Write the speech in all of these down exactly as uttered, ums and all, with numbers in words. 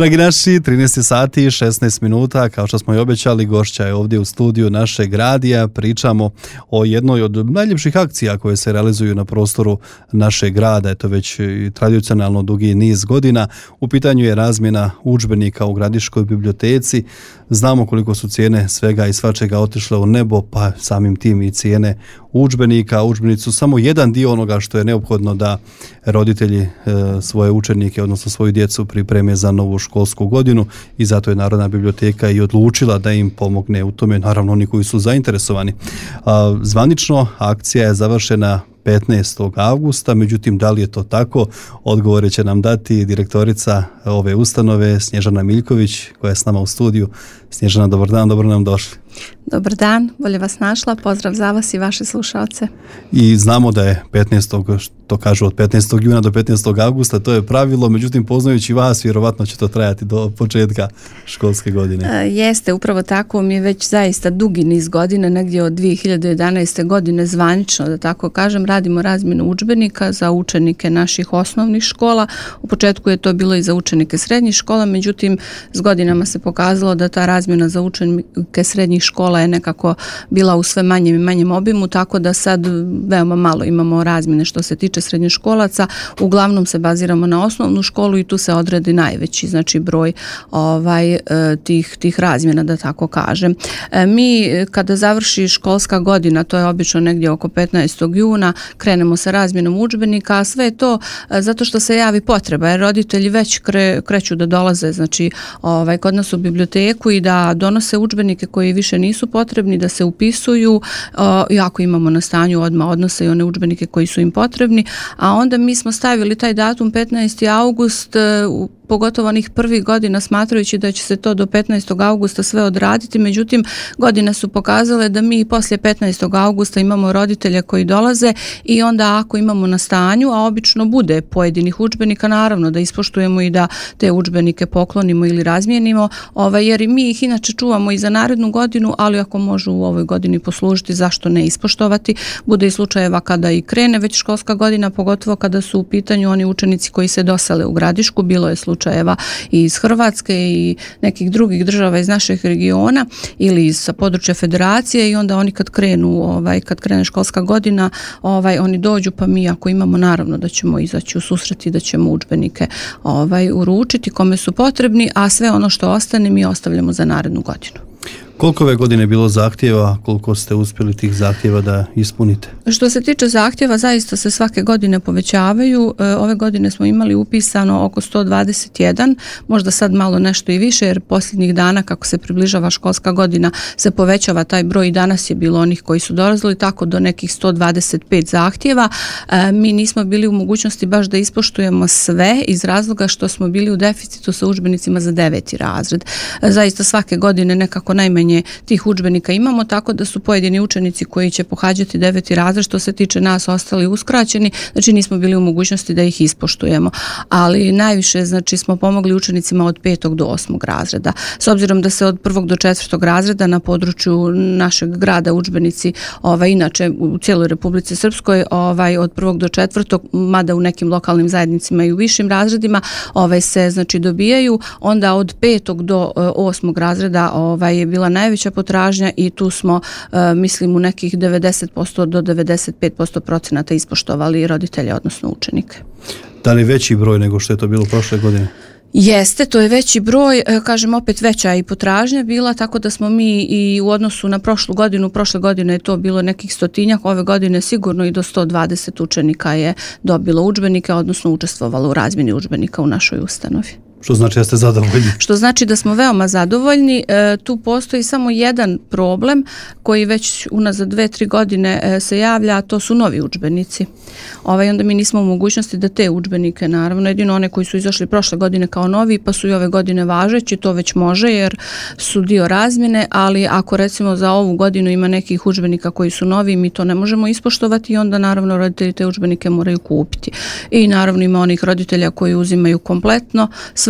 Dragi naši, trinaest sati i šesnaest minuta, kao što smo i obećali, gošća je ovdje u studiju našeg radija. Pričamo o jednoj od najljepših akcija koje se realizuju na prostoru našeg grada, eto već tradicionalno dugi niz godina. U pitanju je razmjena udžbenika u Gradiškoj biblioteci. Znamo koliko su cijene svega i svačega otišle u nebo, pa samim tim i cijene udžbenika. Udžbenici su samo jedan dio onoga što je neophodno da roditelji e, svoje učenike, odnosno svoju djecu pripreme za novu školsku godinu, i zato je Narodna biblioteka i odlučila da im pomogne u tome, naravno oni koji su zainteresovani. A, zvanično akcija je završena petnaestog avgusta, međutim da li je to tako, odgovore će nam dati direktorica ove ustanove Snježana Miljković, koja je s nama u studiju. Snježana, dobar dan, dobro nam došli. Dobar dan, bolje vas našla, pozdrav za vas i vaše slušalce. I znamo da je petnaestog što kažu od petnaestog juna do petnaestog avgusta, to je pravilo, međutim poznajući vas, vjerovatno će to trajati do početka školske godine. E, jeste, upravo tako, mi je već zaista dugi niz godina, negdje od dvije hiljade jedanaeste. godine zvanično, da tako kažem, radimo razmjenu udžbenika za učenike naših osnovnih škola. U početku je to bilo i za učenike srednjih škola, međutim s godinama se pokazalo da ta razmjena za učenike srednjih škola je nekako bila u sve manjem i manjem obimu, tako da sad veoma malo imamo razmjene što se tiče srednjoškolaca. Uglavnom se baziramo na osnovnu školu i tu se odredi najveći, znači broj ovaj tih tih razmjena, da tako kažem. Mi kada završi školska godina, to je obično negdje oko petnaestog juna, krenemo sa razmjenom udžbenika, a sve je to zato što se javi potreba, jer roditelji već kre, kreću da dolaze, znači ovaj kod nas u biblioteku i da donose udžbenike koji više nisu potrebni, da se upisuju, i ako imamo na stanju odmah odnose i one udžbenike koji su im potrebni, a onda mi smo stavili taj datum petnaesti avgust, pogotovo onih prvih godina, smatrajući da će se to do petnaestog avgusta sve odraditi, međutim godine su pokazale da mi poslije petnaestog avgusta imamo roditelja koji dolaze i onda ako imamo na stanju, a obično bude pojedinih udžbenika, naravno da ispoštujemo i da te udžbenike poklonimo ili razmijenimo, ovaj, jer mi ih inače čuvamo i za narednu godinu, ali ako može u ovoj godini poslužiti, zašto ne ispoštovati. Bude i slučajeva kada i krene već školska godina, pogotovo kada su u pitanju oni učenici koji se dosele u Gradišku, bilo je slučajeva i iz Hrvatske i nekih drugih država iz naših regiona ili iz sa područja federacije, i onda oni kad krenu, ovaj, kad krene školska godina, ovaj, oni dođu, pa mi ako imamo, naravno da ćemo izaći u susret i da ćemo udžbenike ovaj, uručiti kome su potrebni, a sve ono što ostane mi ostavljamo za narednu godinu. Koliko ove godine je bilo zahtjeva, koliko ste uspjeli tih zahtjeva da ispunite? Što se tiče zahtjeva, zaista se svake godine povećavaju. Ove godine smo imali upisano oko sto dvadeset jedan, možda sad malo nešto i više, jer posljednjih dana kako se približava školska godina se povećava taj broj, i danas je bilo onih koji su dolazili tako do nekih sto dvadeset pet zahtjeva. Mi nismo bili u mogućnosti baš da ispoštujemo sve iz razloga što smo bili u deficitu sa udžbenicima za deveti razred. Zaista svake godine nekako najmanje tih udžbenika imamo, tako da su pojedini učenici koji će pohađati deveti razred, što se tiče nas, ostali uskraćeni, znači nismo bili u mogućnosti da ih ispoštujemo, ali najviše znači smo pomogli učenicima od petog do osmog razreda. S obzirom da se od prvog do četvrtog razreda na području našeg grada udžbenici, ovaj, inače u cijeloj Republici Srpskoj, ovaj, od prvog do četvrtog, mada u nekim lokalnim zajednicima i u višim razredima, ovaj, se znači dobijaju, onda od petog do osmog razreda ovaj, je bila najveća potražnja i tu smo, uh, mislim, u nekih devedeset posto do devedeset pet posto procenata ispoštovali roditelje, odnosno učenike. Da li veći broj nego što je to bilo prošle godine? Jeste, to je veći broj, kažem opet veća i potražnja bila, tako da smo mi i u odnosu na prošlu godinu, prošle godine je to bilo nekih stotinjak, ove godine sigurno i do sto dvadeset učenika je dobilo udžbenike, odnosno učestvovalo u razmjeni udžbenika u našoj ustanovi. Što znači da ste zadovoljni? Što znači da smo veoma zadovoljni. E, tu postoji samo jedan problem koji već unazad dve, tri godine e, se javlja, a to su novi udžbenici. Ovaj, onda mi nismo u mogućnosti da te udžbenike, naravno, jedino one koji su izašli prošle godine kao novi, pa su i ove godine važeći, to već može jer su dio razmjene, ali ako recimo za ovu godinu ima nekih udžbenika koji su novi, mi to ne možemo ispoštovati i onda naravno roditelji te udžbenike moraju kupiti. I naravno ima onih roditelja koji uzimaju kompletno sve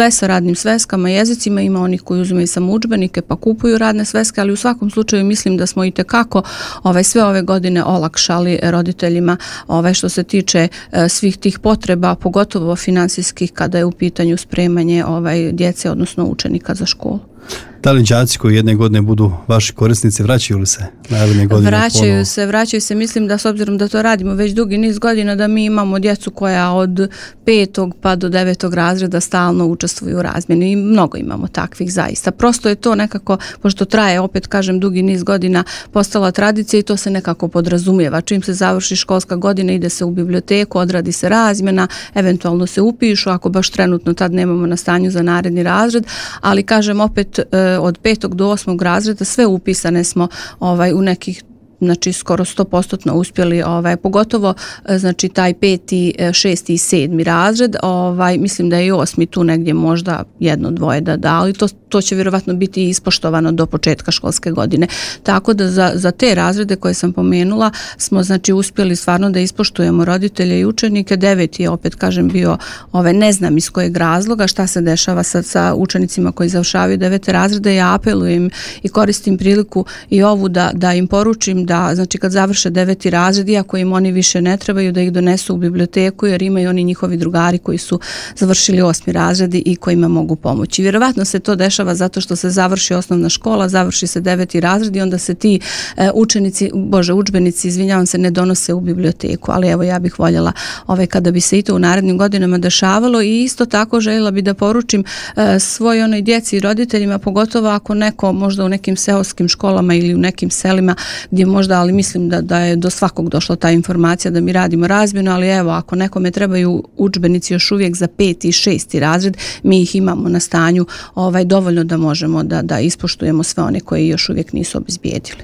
sve sa radnim sveskama, jezicima, ima onih koji uzimaju samo udžbenike pa kupuju radne sveske, ali u svakom slučaju mislim da smo i tekako ovaj, sve ove godine olakšali roditeljima ovaj, što se tiče e, svih tih potreba, pogotovo finansijskih kada je u pitanju spremanje ovaj, djece, odnosno učenika za školu. Da li đaci koji jedne godine budu vaši korisnici, vraćaju li se naredne godine? Vraćaju ponovo? se, vraćaju se, mislim da s obzirom da to radimo već dugi niz godina, da mi imamo djecu koja od petog pa do devetog razreda stalno učestvuju u razmjeni i mnogo imamo takvih zaista. Prosto je to nekako, pošto traje, opet kažem, dugi niz godina, postala tradicija i to se nekako podrazumijeva. Čim se završi školska godina, ide se u biblioteku, odradi se razmjena, eventualno se upišu, ako baš trenutno tad nemamo na stanju za naredni razred, ali kažem opet od petog do osmog razreda sve upisane smo ovaj, u nekih, znači skoro sto posto uspjeli, ovaj, pogotovo znači taj peti, šesti i sedmi razred, ovaj, mislim da je i osmi tu negdje možda jedno, dvoje da da, ali to, to će vjerovatno biti ispoštovano do početka školske godine. Tako da za, za te razrede koje sam pomenula smo znači uspjeli stvarno da ispoštujemo roditelje i učenike. Deveti je, opet kažem, bio, ovaj, ne znam iz kojeg razloga, šta se dešava sa, sa učenicima koji završavaju devete razrede. Ja apelujem i koristim priliku i ovu da, da im poručim da, znači kad završe deveti razred, iako im oni više ne trebaju, da ih donesu u biblioteku, jer imaju oni njihovi drugari koji su završili osmi razred i kojima mogu pomoći. Vjerovatno se to dešava zato što se završi osnovna škola, završi se deveti razred i onda se ti e, učenici, bože, udžbenici, izvinjavam se, ne donose u biblioteku, ali evo ja bih voljela ovaj, kada bi se i to u narednim godinama dešavalo. I isto tako željela bi da poručim e, svoj onoj djeci i roditeljima, pogotovo ako neko možda u nekim seoskim školama ili u nekim selima gdje možda, ali mislim da, da je do svakog došla ta informacija da mi radimo razmjenu, ali evo, ako nekome trebaju udžbenici još uvijek za peti i šesti razred, mi ih imamo na stanju ovaj, dovoljno da možemo da, da ispoštujemo sve one koji još uvijek nisu obezbijedili.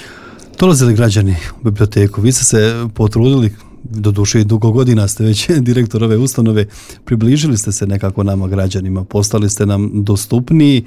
Dolaze li građani u biblioteku? Vi ste se potrudili, doduše dugo godina ste već direktor ove ustanove, približili ste se nekako nama građanima, postali ste nam dostupniji.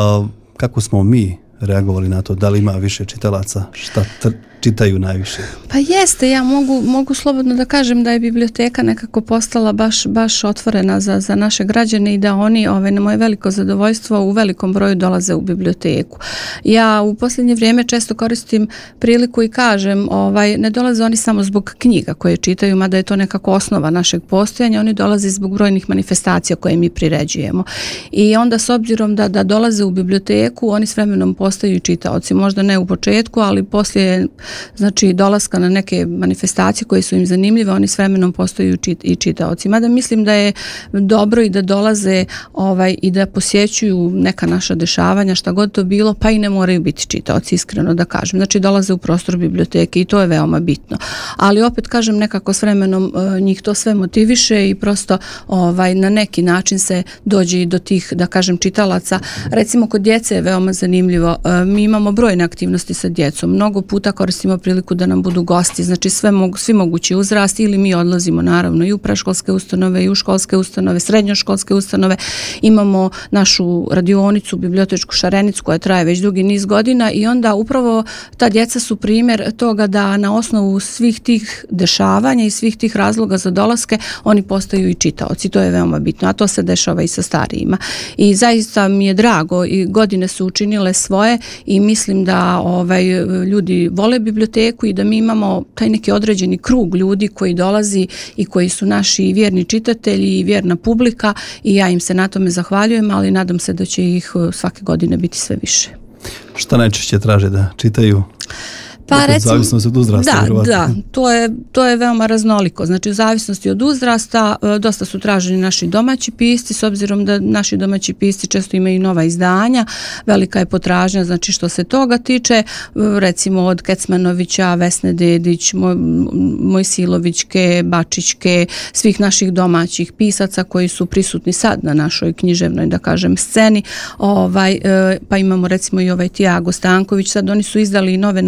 Kako smo mi reagovali na to? Da li ima više čitalaca? Šta tr- čitaju najviše? Pa jeste, ja mogu, mogu slobodno da kažem da je biblioteka nekako postala baš, baš otvorena za, za naše građane i da oni, ovaj, na moje veliko zadovoljstvo, u velikom broju dolaze u biblioteku. Ja u posljednje vrijeme često koristim priliku i kažem, ovaj, ne dolaze oni samo zbog knjiga koje čitaju, mada je to nekako osnova našeg postojanja, oni dolaze zbog brojnih manifestacija koje mi priređujemo. I onda s obzirom da, da dolaze u biblioteku, oni s vremenom postaju i čitaoci. Možda ne u početku, ali poslije, znači, dolaska na neke manifestacije koje su im zanimljive, oni s vremenom postaju i čitaoci. Mada mislim da je dobro i da dolaze ovaj, i da posjećuju neka naša dešavanja, šta god to bilo, pa i ne moraju biti čitaoci, iskreno da kažem. Znači, dolaze u prostor biblioteke i to je veoma bitno. Ali opet kažem, nekako s vremenom njih to sve motiviše i prosto ovaj, na neki način se dođe i do tih, da kažem, čitalaca. Recimo, kod djece je veoma zanimljivo. Mi imamo brojne aktivnosti sa djecom. Mnogo puta koristimo priliku da nam budu gosti, znači sve mogu, svi mogući uzrast, ili mi odlazimo naravno i u predškolske ustanove i u školske ustanove, srednjoškolske ustanove. Imamo našu radionicu, bibliotečku šarenicu koja traje već dugi niz godina i onda upravo ta djeca su primjer toga da na osnovu svih tih dešavanja i svih tih razloga za dolaske oni postaju i čitaoci. To je veoma bitno, a to se dešava i sa starijima. I zaista mi je drago i godine su učinile svoje i mislim da ovaj, ljudi vole biblioteku i da mi imamo taj neki određeni krug ljudi koji dolazi i koji su naši vjerni čitatelji i vjerna publika i ja im se na tome zahvaljujem, ali nadam se da će ih svake godine biti sve više. Šta najčešće traže da čitaju? Pa recimo, zavisnosti od uzrasta, da, da, to je, to je veoma raznoliko. Znači, u zavisnosti od uzrasta dosta su traženi naši domaći pisci, s obzirom da naši domaći pisci često imaju nova izdanja, velika je potražnja, znači što se toga tiče, recimo od Kecmanovića, Vesne Dedić, Moj, Mojsilovićke, Bačićke, svih naših domaćih pisaca koji su prisutni sad na našoj književnoj, da kažem, sceni. Ovaj, pa imamo recimo i ovaj Tiago Stanković, sad oni su izdali i nove naslove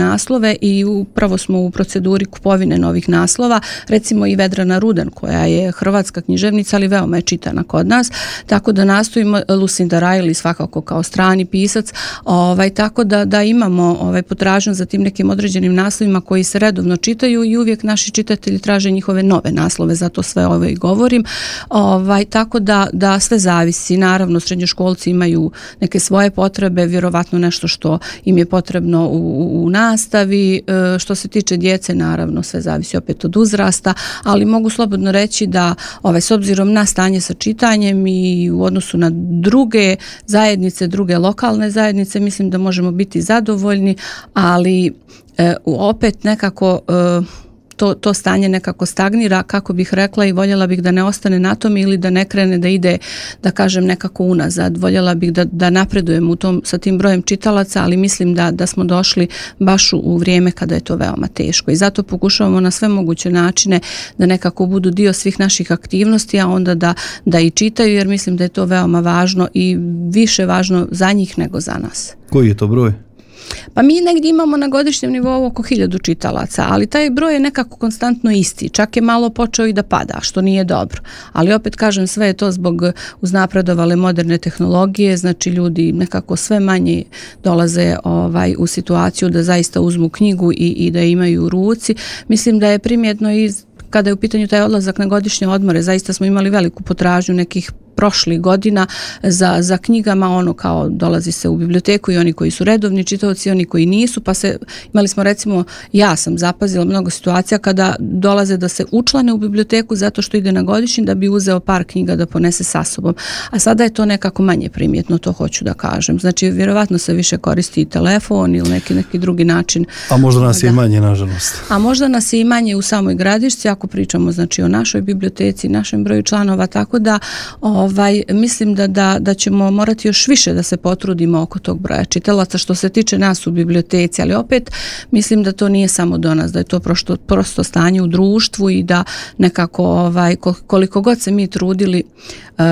naslove i upravo smo u proceduri kupovine novih naslova, recimo i Vedrana Rudan koja je hrvatska književnica, ali veoma je čitana kod nas, tako da nastojimo, Lucinda Riley svakako kao strani pisac, ovaj, tako da, da imamo ovaj, potražnju za tim nekim određenim naslovima koji se redovno čitaju i uvijek naši čitatelji traže njihove nove naslove, zato sve ovo i govorim. Ovaj, tako da, da sve zavisi. Naravno, srednjoškolci imaju neke svoje potrebe, vjerovatno nešto što im je potrebno u, u nastavi. E, što se tiče djece, naravno, sve zavisi opet od uzrasta, ali mogu slobodno reći da ovaj, s obzirom na stanje sa čitanjem i u odnosu na druge zajednice, druge lokalne zajednice, mislim da možemo biti zadovoljni, ali e, opet nekako e, To, to stanje nekako stagnira, kako bih rekla, i voljela bih da ne ostane na tom ili da ne krene da ide, da kažem, nekako unazad. Voljela bih da, da napredujemo u tom, sa tim brojem čitalaca, ali mislim da, da smo došli baš u, u vrijeme kada je to veoma teško. I zato pokušavamo na sve moguće načine da nekako budu dio svih naših aktivnosti, a onda da, da i čitaju, jer mislim da je to veoma važno i više važno za njih nego za nas. Koji je to broj? Pa mi negdje imamo na godišnjem nivou oko hiljadu čitalaca, ali taj broj je nekako konstantno isti, čak je malo počeo i da pada, što nije dobro. Ali opet kažem, sve je to zbog uznapredovale moderne tehnologije, znači ljudi nekako sve manje dolaze ovaj, u situaciju da zaista uzmu knjigu i, i da imaju u ruci. Mislim da je primjetno i kada je u pitanju taj odlazak na godišnje odmore, zaista smo imali veliku potražnju nekih prošlih godina za, za knjigama, ono kao dolazi se u biblioteku i oni koji su redovni čitaoci i oni koji nisu, pa se, imali smo recimo, ja sam zapazila mnogo situacija kada dolaze da se učlane u biblioteku zato što ide na godišnji da bi uzeo par knjiga da ponese sa sobom, a sada je to nekako manje primjetno, to hoću da kažem. Znači, vjerovatno se više koristi i telefon ili neki, neki drugi način. A možda nas da, je i manje, nažalost. A možda nas je i manje u samoj Gradišci, ako pričamo znači o našoj biblioteci, našem broju članova, tako da Ovaj, mislim da, da, da ćemo morati još više da se potrudimo oko tog broja čitalaca što se tiče nas u biblioteci, ali opet mislim da to nije samo do nas, da je to prosto, prosto stanje u društvu i da nekako ovaj, koliko god se mi trudili uh,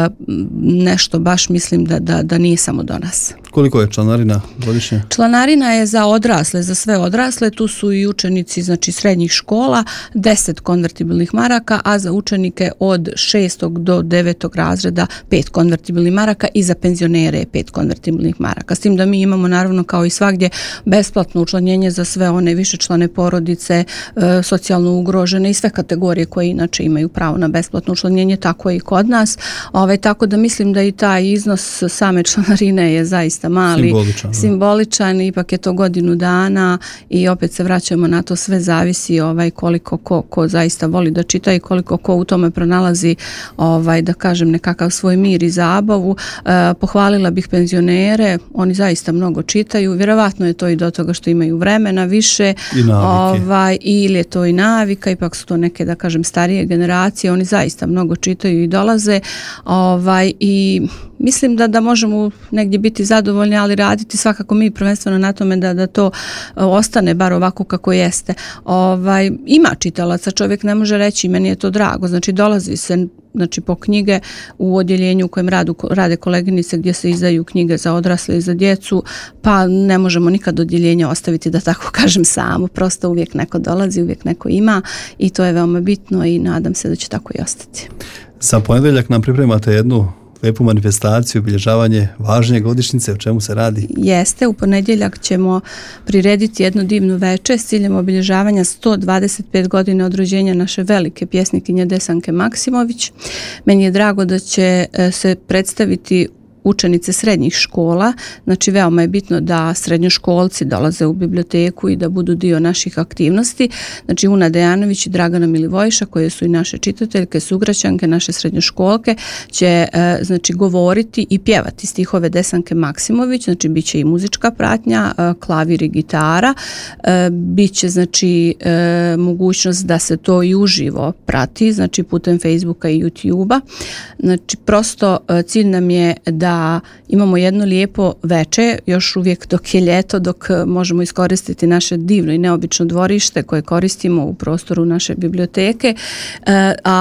nešto baš mislim da, da, da nije samo do nas. Koliko je članarina godišnje? Članarina je za odrasle, za sve odrasle, tu su i učenici znači srednjih škola, deset konvertibilnih maraka, a za učenike od šestog do devetog razreda pet konvertibilnih maraka i za penzionere pet konvertibilnih maraka. S tim da mi imamo naravno kao i svagdje besplatno učlanjenje za sve one višečlane porodice, e, socijalno ugrožene i sve kategorije koje inače imaju pravo na besplatno učlanjenje, tako je i kod nas. Ove, tako da mislim da i taj iznos same članarine je zaista mali, simboličan, simboličan ipak je to godinu dana i opet se vraćamo na to, sve zavisi ovaj, koliko ko, ko zaista voli da čita i koliko ko u tome pronalazi ovaj, da kažem nekakav svoj mir i zabavu. E, pohvalila bih penzionere, oni zaista mnogo čitaju, vjerovatno je to i do toga što imaju vremena više i ovaj, ili je to i navika, ipak su to neke da kažem starije generacije, oni zaista mnogo čitaju i dolaze ovaj, i mislim da, da možemo negdje biti zadovoljni, ali raditi svakako mi prvenstveno na tome da, da to ostane bar ovako kako jeste. Ovaj, ima čitalaca, čovjek ne može reći meni je to drago, znači dolazi se znači po knjige u odjeljenju u kojem radu, rade koleginice gdje se izdaju knjige za odrasle i za djecu, pa ne možemo nikad odjeljenje ostaviti da tako kažem samo, prosto uvijek neko dolazi, uvijek neko ima i to je veoma bitno i nadam se da će tako i ostati. Za ponedjeljak nam pripremate jednu lijepu manifestaciju, obilježavanje važnije godišnjice, o čemu se radi? Jeste, u ponedjeljak ćemo prirediti jednu divnu večer s ciljem obilježavanja sto dvadeset pet godina od rođenja naše velike pjesnikinje Desanke Maksimović. Meni je drago da će se predstaviti učenice srednjih škola, znači veoma je bitno da srednjoškolci dolaze u biblioteku i da budu dio naših aktivnosti. Znači Una Dejanović i Dragana Milivojša, koje su i naše čitateljke, sugrađanke, naše srednjoškolke, će e, znači govoriti i pjevati stihove Desanke Maksimović, znači bit će i muzička pratnja, e, klavir i gitara, e, bit će znači e, mogućnost da se to i uživo prati, znači putem Facebooka i YouTubea. Znači prosto e, cilj nam je da da imamo jedno lijepo veče, još uvijek dok je ljeto, dok možemo iskoristiti naše divno i neobično dvorište koje koristimo u prostoru naše biblioteke, a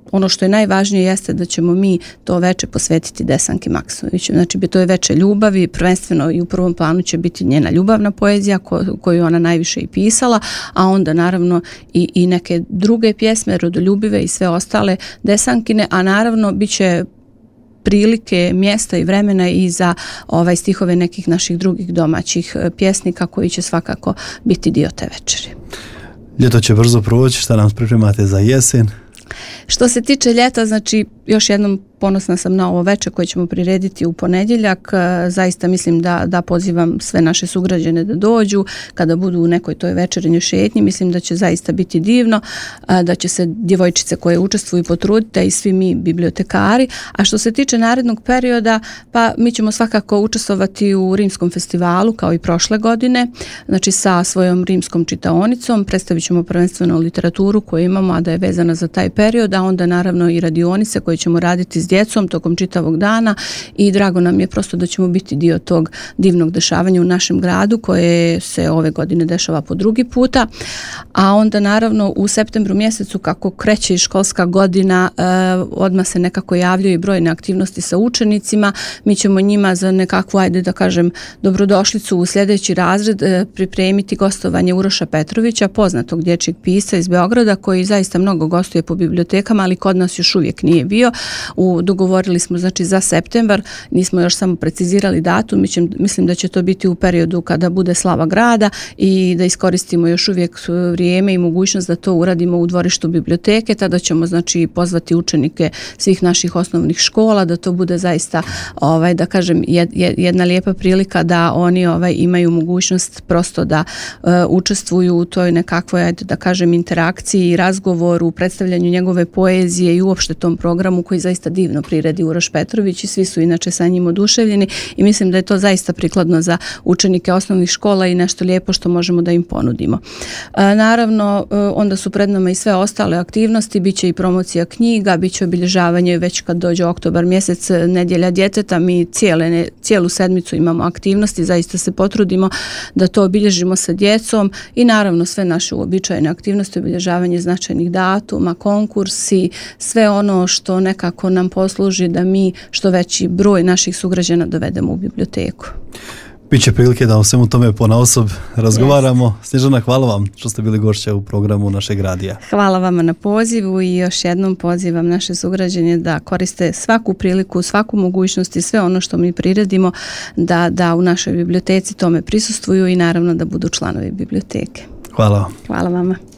ono što je najvažnije jeste da ćemo mi to veče posvetiti Desanki Maksimović. Znači, to je veče ljubavi, prvenstveno i u prvom planu će biti njena ljubavna poezija koju ona najviše i pisala, a onda naravno i, i neke druge pjesme, rodoljubive i sve ostale Desankine, a naravno bit će prilike, mjesta i vremena i za ovaj stihove nekih naših drugih domaćih pjesnika koji će svakako biti dio te večeri. Ljeto će brzo proći, šta nam pripremate za jesen? Što se tiče ljeta, znači još jednom ponosna sam na ovo veče koje ćemo prirediti u ponedjeljak. Zaista mislim da, da pozivam sve naše sugrađane da dođu kada budu u nekoj toj večernjoj šetnji. Mislim da će zaista biti divno, da će se djevojčice koje učestvuju potruditi, a i svi mi bibliotekari. A što se tiče narednog perioda, pa mi ćemo svakako učestvovati u Rimskom festivalu kao i prošle godine, znači sa svojom rimskom čitaonicom. Predstavit ćemo prvenstveno literaturu koju imamo, a da je vezana za taj period, a onda naravno i radionice koje ćemo raditi s djecom tokom čitavog dana i drago nam je prosto da ćemo biti dio tog divnog dešavanja u našem gradu koje se ove godine dešava po drugi puta, a onda naravno u septembru mjesecu kako kreće i školska godina eh, odmah se nekako javljaju i brojne aktivnosti sa učenicima. Mi ćemo njima za nekakvu, ajde da kažem, dobrodošlicu u sljedeći razred eh, pripremiti gostovanje Uroša Petrovića, poznatog dječjeg pisca iz Beograda koji zaista mnogo gostuje po bibliotekama, ali kod nas još uvijek nije bio. U, dogovorili smo znači za septembar, nismo još samo precizirali datum, mislim, mislim da će to biti u periodu kada bude slava grada i da iskoristimo još uvijek vrijeme i mogućnost da to uradimo u dvorištu biblioteke, tada ćemo znači pozvati učenike svih naših osnovnih škola, da to bude zaista ovaj, da kažem jed, jedna lijepa prilika da oni ovaj, imaju mogućnost prosto da uh, učestvuju u toj nekakvoj, da kažem, interakciji i razgovoru, predstavljanju njegove poezije i uopšte tom programu koji zaista divno priredi Uroš Petrović i svi su inače sa njim oduševljeni i mislim da je to zaista prikladno za učenike osnovnih škola i nešto lijepo što možemo da im ponudimo. E, naravno, e, onda su pred nama i sve ostale aktivnosti, bit će i promocija knjiga, bit će obilježavanje već kad dođe oktobar mjesec, nedjelja djeteta, mi cijele, cijelu sedmicu imamo aktivnosti, zaista se potrudimo da to obilježimo sa djecom i naravno sve naše uobičajene aktivnosti, obilježavanje značajnih datuma, konkursi, sve ono što nekako nam posluži da mi što veći broj naših sugrađana dovedemo u biblioteku. Biće prilike da o svemu tome ponaosob razgovaramo. Yes. Snježana, hvala vam što ste bili gošća u programu našeg radija. Hvala vama na pozivu i još jednom pozivam naše sugrađane da koriste svaku priliku, svaku mogućnost i sve ono što mi priredimo da, da u našoj biblioteci tome prisustvuju i naravno da budu članovi biblioteke. Hvala vam. Hvala vama.